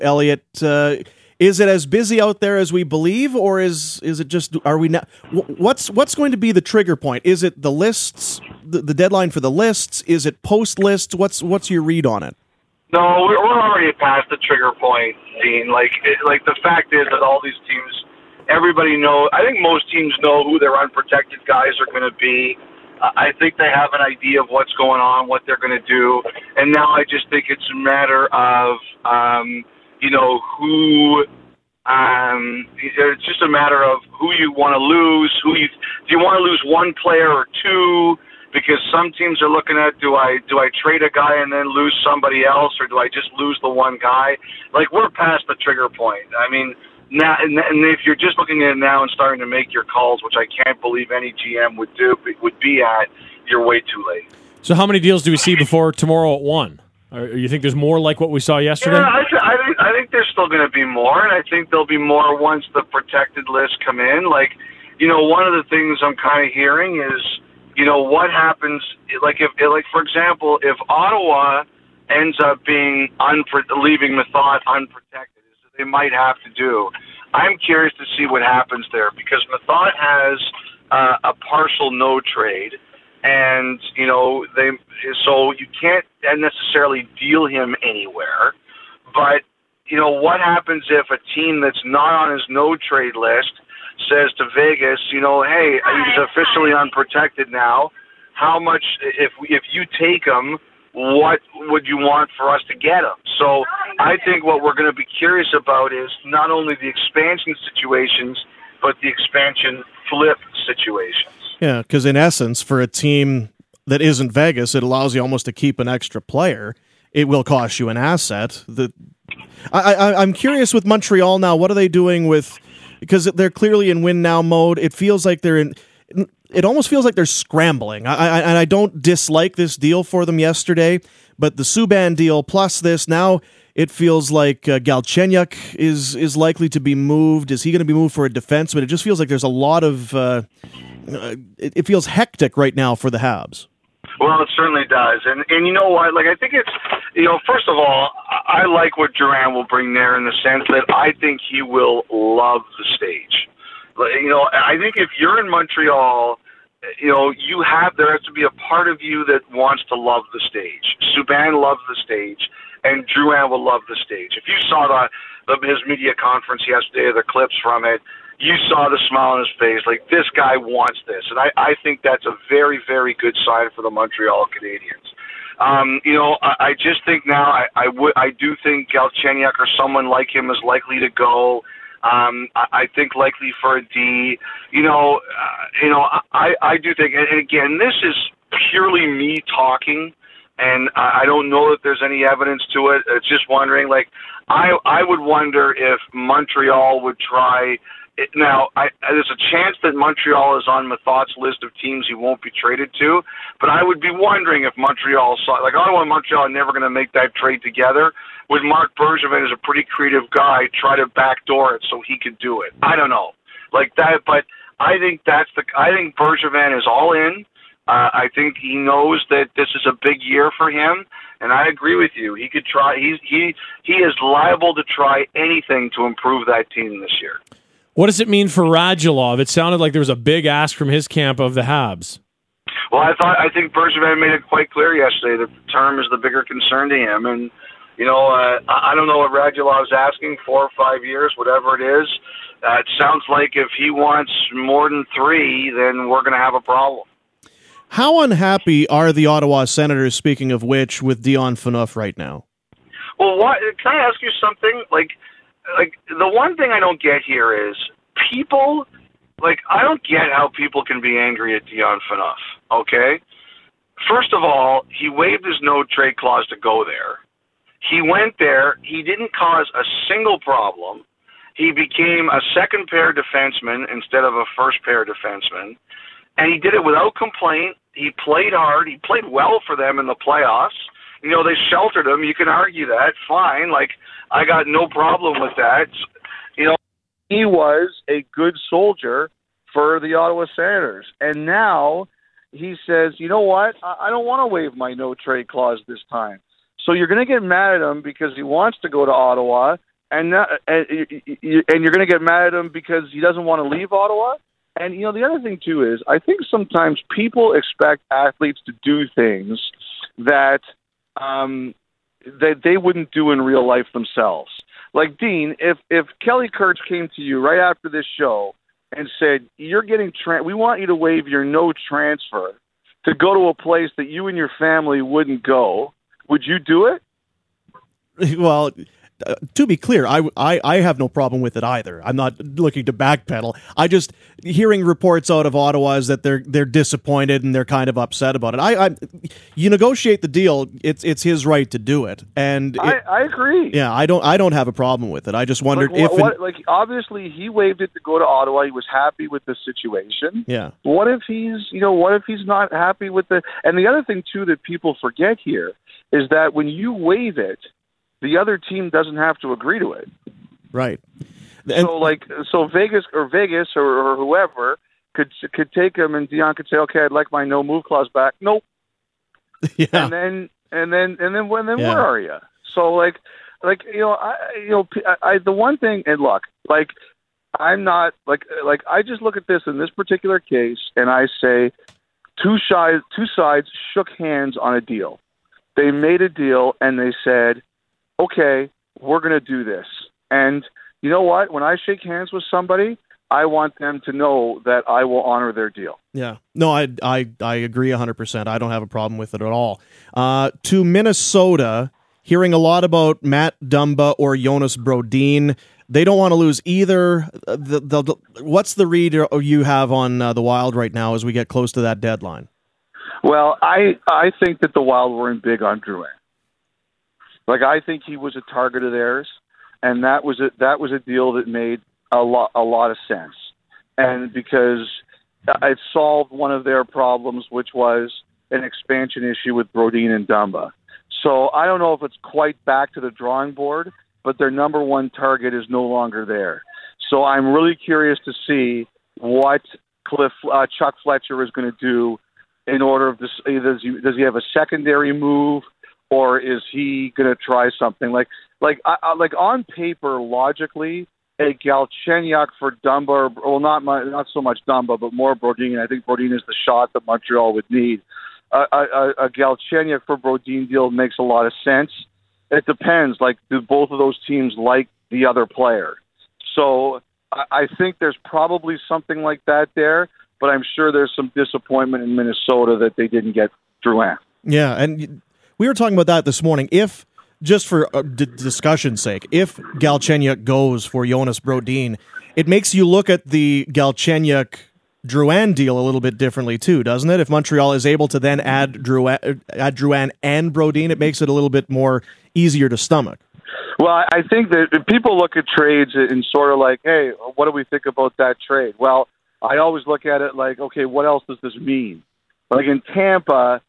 Elliot. Is it as busy out there as we believe, or is it just, are we not? What's going to be the trigger point? Is it the lists, the deadline for the lists? Is it post lists? What's your read on it? No, we're already past the trigger point, Dean. Like the fact is that all these teams, everybody knows. I think most teams know who their unprotected guys are going to be. I think they have an idea of what's going on, what they're going to do, and now I just think it's a matter of who. It's just a matter of who you want to lose. Do you want to lose one player or two? Because some teams are looking at, do I trade a guy and then lose somebody else, or do I just lose the one guy? Like, we're past the trigger point. I mean, now, and if you're just looking at it now and starting to make your calls, which I can't believe any GM would be at, you're way too late. So how many deals do we see before tomorrow at 1? Or you think there's more like what we saw yesterday? Yeah, I think there's still going to be more, and I think there'll be more once the protected lists come in. Like, one of the things I'm kind of hearing is, what happens, for example, if Ottawa ends up being leaving Methot unprotected, as they might have to do. I'm curious to see what happens there, because Methot has a partial no trade, and so you can't necessarily deal him anywhere. But what happens if a team that's not on his no trade list says to Vegas, hey, he's officially unprotected now. How much, if you take him, what would you want for us to get him? So I think what we're going to be curious about is not only the expansion situations, but the expansion flip situations. Yeah, because in essence, for a team that isn't Vegas, it allows you almost to keep an extra player. It will cost you an asset. I'm curious with Montreal now. What are they doing with? Because they're clearly in win now mode. It feels like they're in. It almost feels like they're scrambling. And I don't dislike this deal for them yesterday, but the Subban deal plus this now, it feels like Galchenyuk is likely to be moved. Is he going to be moved for a defenseman? It just feels like there's a lot of. It feels hectic right now for the Habs. Well, it certainly does. And you know what? Like, I think it's, first of all, I like what Durant will bring there in the sense that I think he will love the stage. I think if you're in Montreal, there has to be a part of you that wants to love the stage. Subban loves the stage, and Drouin will love the stage. If you saw his media conference yesterday, the clips from it, you saw the smile on his face. Like, this guy wants this. And I think that's a very, very good sign for the Montreal Canadiens. I just think now I do think Galchenyuk or someone like him is likely to go. I think likely for a D. I do think, and again, this is purely me talking, and I don't know that there's any evidence to it. It's just wondering, I would wonder if Montreal would try. Now, there's a chance that Montreal is on Methot's list of teams he won't be traded to, but I would be wondering if Montreal saw, Ottawa and Montreal are never going to make that trade together. Would Marc Bergevin, as a pretty creative guy, try to backdoor it so he could do it? I don't know, like that, but I think I think Bergevin is all in. I think he knows that this is a big year for him, and I agree with you. He could try. He is liable to try anything to improve that team this year. What does it mean for Radulov? It sounded like there was a big ask from his camp of the Habs. Well, I think Bergevin made it quite clear yesterday that the term is the bigger concern to him, and I don't know what Radulov's asking, 4 or 5 years, whatever it is. It sounds like if he wants more than 3, then we're going to have a problem. How unhappy are the Ottawa Senators, speaking of which, with Dion Phaneuf right now? Well, can I ask you something? Like the one thing I don't get here is people, I don't get how people can be angry at Dion Phaneuf, okay? First of all, he waived his no-trade clause to go there. He went there. He didn't cause a single problem. He became a second-pair defenseman instead of a first-pair defenseman, and he did it without complaint. He played hard. He played well for them in the playoffs. They sheltered him. You can argue that. Fine. I got no problem with that. He was a good soldier for the Ottawa Senators. And now he says, you know what? I don't want to waive my no-trade clause this time. So you're going to get mad at him because he wants to go to Ottawa. and you're going to get mad at him because he doesn't want to leave Ottawa. And the other thing too is I think sometimes people expect athletes to do things that they wouldn't do in real life themselves. Like Dean, if Kelly Kurtz came to you right after this show and said, "You're getting we want you to waive your no transfer to go to a place that you and your family wouldn't go," would you do it? Well, to be clear, I have no problem with it either. I'm not looking to backpedal. I just hearing reports out of Ottawa is that they're disappointed and they're kind of upset about it. You negotiate the deal. It's his right to do it, and I agree. Yeah, I don't have a problem with it. I just wondered obviously he waived it to go to Ottawa. He was happy with the situation. Yeah. What if he's not happy with the? And the other thing too that people forget here is that when you waive it, the other team doesn't have to agree to it. Right. So Vegas or whoever could take him, and Dion could say, "Okay, I'd like my no move clause back." Nope. Yeah. And then where are you? So the one thing, and look, I'm not I just look at this in this particular case and I say two sides shook hands on a deal. They made a deal and they said, "Okay, we're going to do this." And you know what? When I shake hands with somebody, I want them to know that I will honor their deal. Yeah. No, I agree 100%. I don't have a problem with it at all. To Minnesota, hearing a lot about Matt Dumba or Jonas Brodin. They don't want to lose either. What's the read you have on the Wild right now as we get close to that deadline? Well, I think that the Wild were in big on Drouin. I think he was a target of theirs, and that was a deal that made a lot of sense, and because it solved one of their problems, which was an expansion issue with Brodin and Dumba. So I don't know if it's quite back to the drawing board, but their number one target is no longer there. So I'm really curious to see what Chuck Fletcher is going to do in order of this. Does he have a secondary move? Or is he going to try something like on paper, logically, a Galchenyuk for Dumba? Well, not so much Dumba, but more Brodin. I think Brodin is the shot that Montreal would need. A Galchenyuk for Brodin deal makes a lot of sense. It depends. Do both of those teams like the other player? So I think there's probably something like that there. But I'm sure there's some disappointment in Minnesota that they didn't get Drouin. Yeah, and we were talking about that this morning. If, just for discussion's sake, if Galchenyuk goes for Jonas Brodin, it makes you look at the Galchenyuk-Drouin deal a little bit differently too, doesn't it? If Montreal is able to then add Drouin and Brodin, it makes it a little bit more easier to stomach. Well, I think that people look at trades and sort of like, hey, what do we think about that trade? Well, I always look at it like, okay, what else does this mean? In Tampa,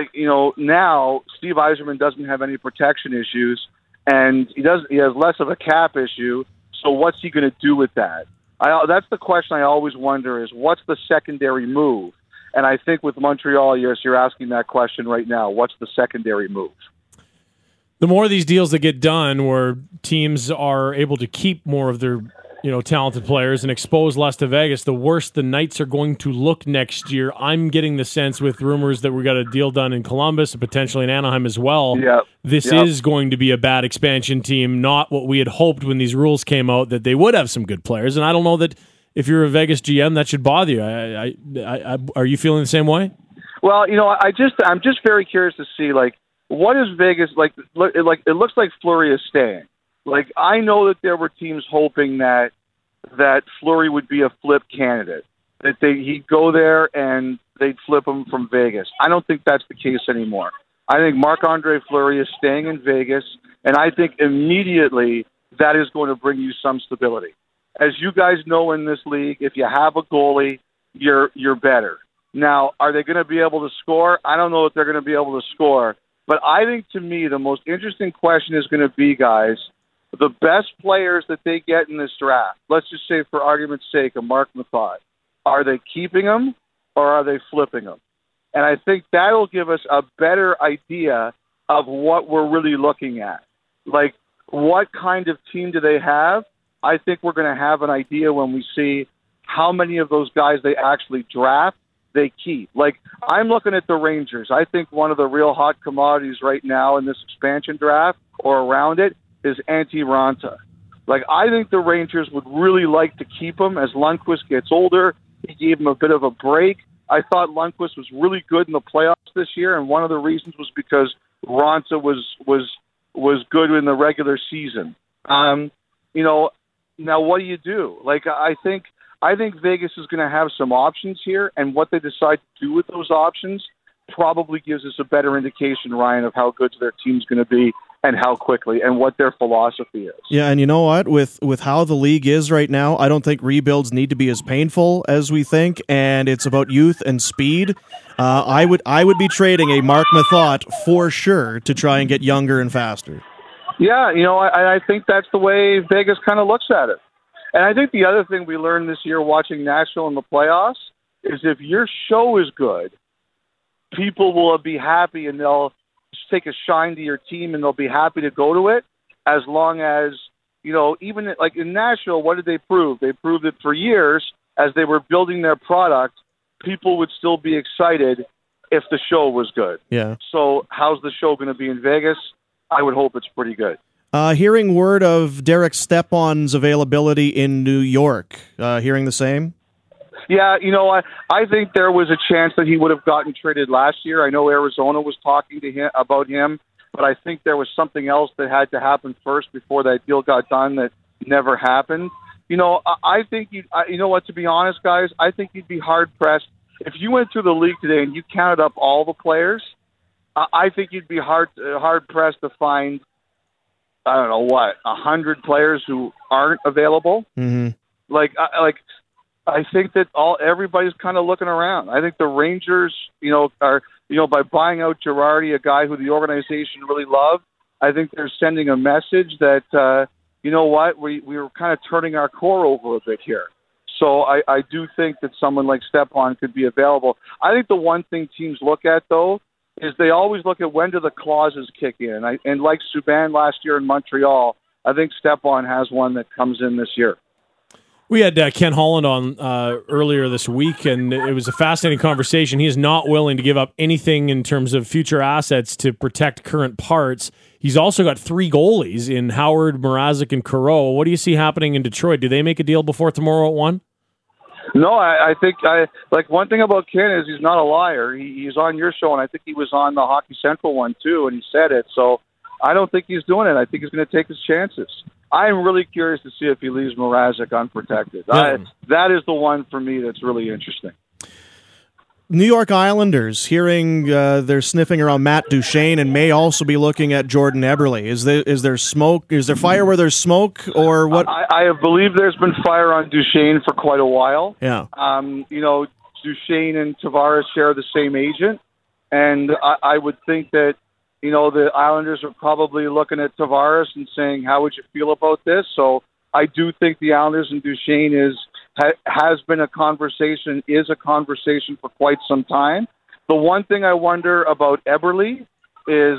now Steve Yzerman doesn't have any protection issues, and he has less of a cap issue. So what's he going to do with that? That's the question I always wonder: is what's the secondary move? And I think with Montreal, you're asking that question right now. What's the secondary move? The more of these deals that get done, where teams are able to keep more of their talented players and expose less to Vegas, the worse the Knights are going to look next year. I'm getting the sense with rumors that we got a deal done in Columbus and potentially in Anaheim as well. Yep. This is going to be a bad expansion team, not what we had hoped when these rules came out, that they would have some good players. And I don't know that if you're a Vegas GM, that should bother you. Are you feeling the same way? Well, I'm just very curious to see, what is Vegas like? It looks like Fleury is staying. I know that there were teams hoping that Fleury would be a flip candidate, that he'd go there and they'd flip him from Vegas. I don't think that's the case anymore. I think Marc-Andre Fleury is staying in Vegas, and I think immediately that is going to bring you some stability. As you guys know in this league, if you have a goalie, you're better. Now, are they going to be able to score? I don't know if they're going to be able to score, but I think to me the most interesting question is going to be, guys, the best players that they get in this draft, let's just say for argument's sake, a Mark Method, are they keeping them or are they flipping them? And I think that'll give us a better idea of what we're really looking at. what kind of team do they have, I think we're going to have an idea when we see how many of those guys they actually draft, they keep. Like, I'm looking at the Rangers. I think one of the real hot commodities right now in this expansion draft or around it is Antti Raanta. Like, I think the Rangers would really like to keep him as Lundqvist gets older. He gave him a bit of a break. I thought Lundqvist was really good in the playoffs this year, and one of the reasons was because Raanta was good in the regular season. Now what do you do? Like, I think Vegas is going to have some options here, and what they decide to do with those options probably gives us a better indication, Ryan, of how good their team's going to be and how quickly and what their philosophy is. Yeah, and you know what? With how the league is right now, I don't think rebuilds need to be as painful as we think, and it's about youth and speed. I would be trading a Mark Mathot for sure to try and get younger and faster. Yeah, I think that's the way Vegas kind of looks at it. And I think the other thing we learned this year watching Nashville in the playoffs is if your show is good, people will be happy and they'll take a shine to your team and they'll be happy to go to it, as long as, even like in Nashville, what did they prove? They proved that for years, as they were building their product, people would still be excited if the show was good. Yeah. So how's the show going to be in Vegas? I would hope it's pretty good. Hearing word of Derek Stepan's availability in New York. Hearing the same? Yeah, I think there was a chance that he would have gotten traded last year. I know Arizona was talking to him about him, but I think there was something else that had to happen first before that deal got done that never happened. I think to be honest, guys, I think you'd be hard-pressed. If you went through the league today and you counted up all the players, I think you'd be hard-pressed to find, 100 players who aren't available. Mm-hmm. I think that everybody's kind of looking around. I think the Rangers, are by buying out Girardi, a guy who the organization really loved, I think they're sending a message that we were kind of turning our core over a bit here. So I do think that someone like Stepan could be available. I think the one thing teams look at, though, is they always look at when do the clauses kick in. And like Subban last year in Montreal, I think Stepan has one that comes in this year. We had Ken Holland on earlier this week, and it was a fascinating conversation. He is not willing to give up anything in terms of future assets to protect current parts. He's also got 3 goalies in Howard, Mrazek, and Careau. What do you see happening in Detroit? Do they make a deal before tomorrow at 1? No, I think one thing about Ken is he's not a liar. He's on your show, and I think he was on the Hockey Central one too, and he said it. So I don't think he's doing it. I think he's going to take his chances. I'm really curious to see if he leaves Mrazek unprotected. Yeah. That is the one for me that's really interesting. New York Islanders, hearing they're sniffing around Matt Duchene and may also be looking at Jordan Eberle. Is there smoke? Is there fire where there's smoke, or what? I believe there's been fire on Duchene for quite a while. Yeah. Duchene and Tavares share the same agent, and I would think that the Islanders are probably looking at Tavares and saying, "How would you feel about this?" So I do think the Islanders and Duchene has been a conversation for quite some time. The one thing I wonder about Eberle is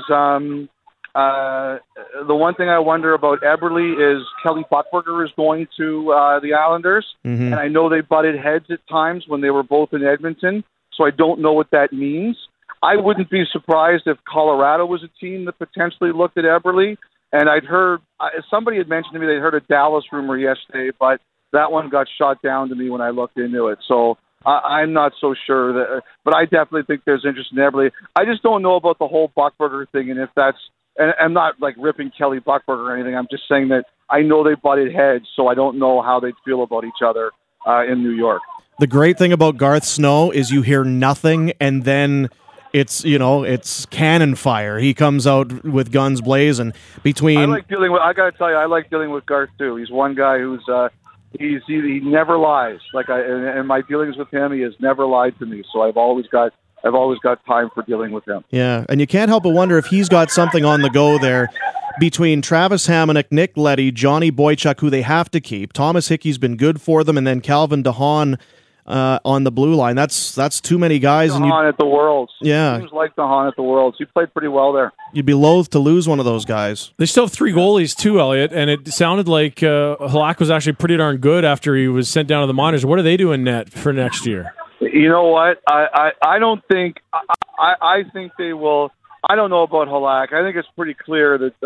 Kelly Buchberger is going to the Islanders, Mm-hmm. and I know they butted heads at times when they were both in Edmonton, so I don't know what that means. I wouldn't be surprised if Colorado was a team that potentially looked at Eberle, and I'd heard somebody had mentioned to me they'd heard a Dallas rumor yesterday, but that one got shot down to me when I looked into it. So I'm not so sure that, but I definitely think there's interest in Eberle. I just don't know about the whole Buchberger thing, and if that's, and I'm not like ripping Kelly Buchberger or anything. I'm just saying that I know they butted heads, so I don't know how they'd feel about each other in New York. The great thing about Garth Snow is you hear nothing, and then it's cannon fire. He comes out with guns blazing. I gotta tell you, I like dealing with Garth too. He's one guy who's he never lies. In my dealings with him, he has never lied to me. So I've always got time for dealing with him. Yeah, and you can't help but wonder if he's got something on the go there between Travis Hamonic, Nick Leddy, Johnny Boychuk, who they have to keep. Thomas Hickey's been good for them, and then Calvin DeHaan on the blue line. That's too many guys. And at the Worlds. Yeah. He was like DeHaan at the Worlds. He played pretty well there. You'd be loath to lose one of those guys. They still have 3 goalies too, Elliot, and it sounded like Halak was actually pretty darn good after he was sent down to the minors. What do they do in net for next year? You know what? I don't think I think they will. I don't know about Halak. I think it's pretty clear that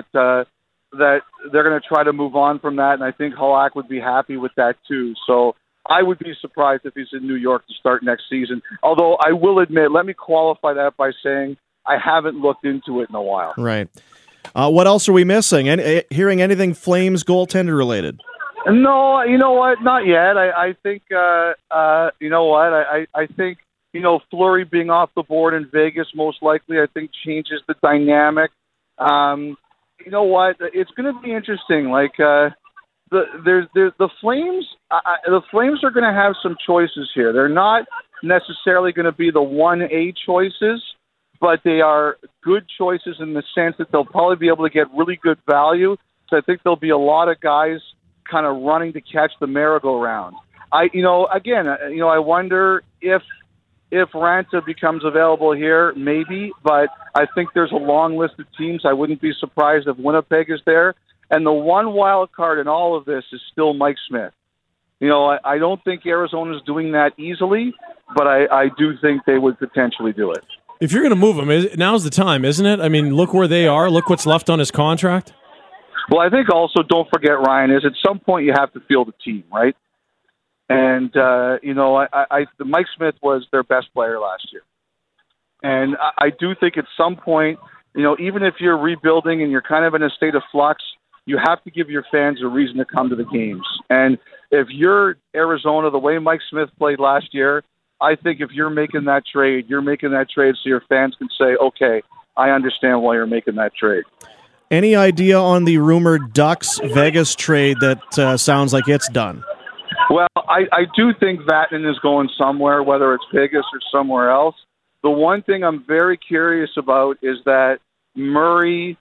that they're going to try to move on from that, and I think Halak would be happy with that too. So I would be surprised if he's in New York to start next season. Although I will admit, let me qualify that by saying I haven't looked into it in a while. Right. What else are we missing? Hearing anything Flames goaltender related? No, you know what? Not yet. I think, you know what? I think, Fleury being off the board in Vegas most likely, I think, changes the dynamic. You know what? It's going to be interesting. Like, the Flames, the Flames are going to have some choices here. They're not necessarily going to be the 1A choices, but they are good choices in the sense that they'll probably be able to get really good value. So I think there'll be a lot of guys kind of running to catch the merry-go-round. I wonder if Ranta becomes available here, maybe, but I think there's a long list of teams. I wouldn't be surprised if Winnipeg is there. And the one wild card in all of this is still Mike Smith. I don't think Arizona's doing that easily, but I do think they would potentially do it. If you're going to move him, now's the time, isn't it? I mean, look where they are. Look what's left on his contract. Well, I think also, don't forget, Ryan, is at some point you have to field a team, right? And, Mike Smith was their best player last year. And I do think at some point, even if you're rebuilding and you're kind of in a state of flux, you have to give your fans a reason to come to the games. And if you're Arizona, the way Mike Smith played last year, I think if you're making that trade so your fans can say, okay, I understand why you're making that trade. Any idea on the rumored Ducks-Vegas trade that sounds like it's done? Well, I do think Vatanen is going somewhere, whether it's Vegas or somewhere else. The one thing I'm very curious about is that Murray,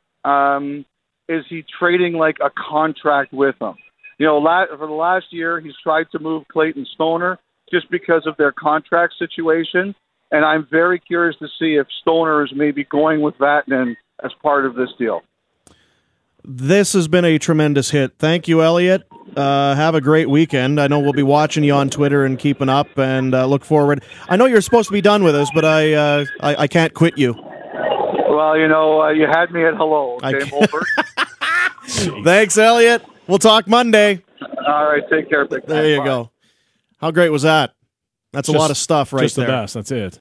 is he trading like a contract with him? For the last year, he's tried to move Clayton Stoner just because of their contract situation. And I'm very curious to see if Stoner is maybe going with Vatanen as part of this deal. This has been a tremendous hit. Thank you, Elliot. Have a great weekend. I know we'll be watching you on Twitter and keeping up, and look forward. I know you're supposed to be done with us, but I can't quit you. Well, you had me at hello. Okay, Thanks, Elliot. We'll talk Monday. All right, take care. Big there you go. How great was that? That's a lot of stuff right there. Just the best. That's it.